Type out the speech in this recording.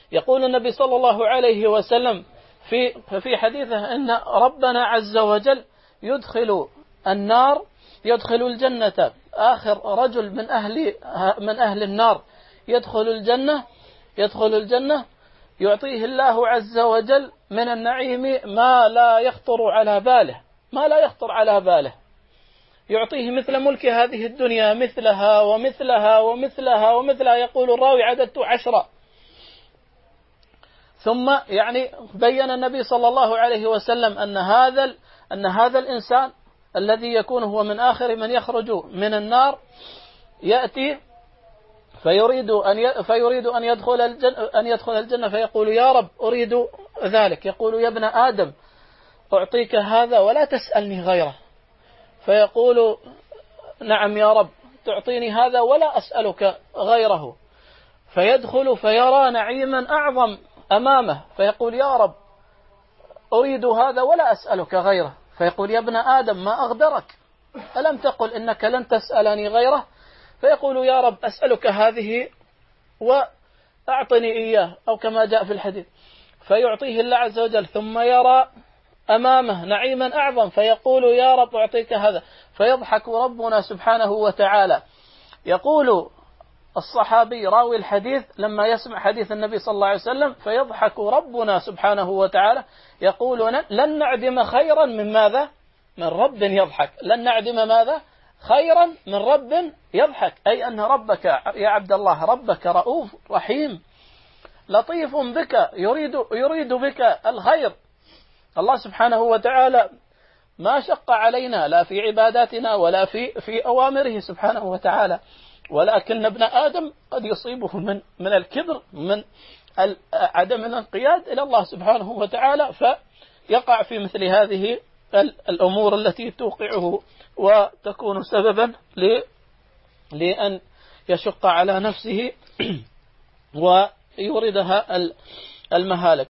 يقول النبي صلى الله عليه وسلم في حديثه أن ربنا عز وجل يدخل الجنة آخر رجل من أهل النار يدخل الجنة يعطيه الله عز وجل من النعيم ما لا يخطر على باله يعطيه مثل ملك هذه الدنيا مثلها ومثلها ومثلها ومثلها. يقول الراوي عددت 10. ثم بين النبي صلى الله عليه وسلم أن هذا الإنسان الذي يكون هو من آخر من يخرج من النار يأتي فيريد أن يدخل الجنة فيقول يا رب أريد ذلك. يقول يا ابن آدم أعطيك هذا ولا تسألني غيره. فيقول نعم يا رب تعطيني هذا ولا أسألك غيره. فيدخل فيرى نعيما أعظم أمامه فيقول يا رب أريد هذا ولا أسألك غيره. فيقول يا ابن آدم ما أغدرك ألم تقل إنك لن تسألني غيره. فيقول يا رب أسألك هذه وأعطني إياه أو كما جاء في الحديث. فيعطيه الله عز وجل ثم يرى أمامه نعيما أعظم فيقول يا رب أعطيك هذا. فيضحك ربنا سبحانه وتعالى. يقول الصحابي راوي الحديث لما يسمع حديث النبي صلى الله عليه وسلم فيضحك ربنا سبحانه وتعالى يقول لن نعدم خيرا من ماذا؟ من رب يضحك. لن نعدم ماذا؟ خيرا من رب يضحك. أي أن ربك يا عبد الله ربك رؤوف رحيم لطيف بك يريد بك الخير. الله سبحانه وتعالى ما شق علينا لا في عباداتنا ولا في أوامره سبحانه وتعالى. ولكن ابن آدم قد يصيبه من الكبر من عدم الانقياد إلى الله سبحانه وتعالى فيقع في مثل هذه الأمور التي توقعه وتكون سببا لأن يشق على نفسه ويوردها المهالك.